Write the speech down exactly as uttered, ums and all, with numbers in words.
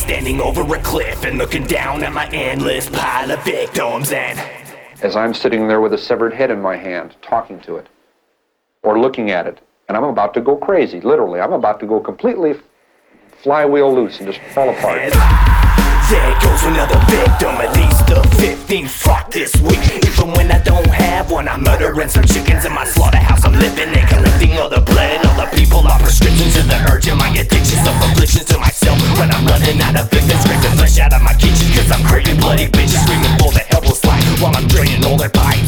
standing over a cliff and looking down at my endless pile of victims. And as I'm sitting there with a severed head in my hand, talking to it, or looking at it, and I'm about to go crazy, literally. I'm about to go completely flywheel loose and just fall apart. And there goes another victim, at least the fifteenth fuck this week. Even when I don't have one, I'm murdering some chickens in my slaughterhouse. I'm living and collecting all the blood, all the people, all prescriptions, and the urge of my addictions, of afflictions to myself. When I'm running out of victims, scraping flesh out of my kitchen, cause I'm craving bloody bitches, screaming for the helpless life while I'm draining all their pipes.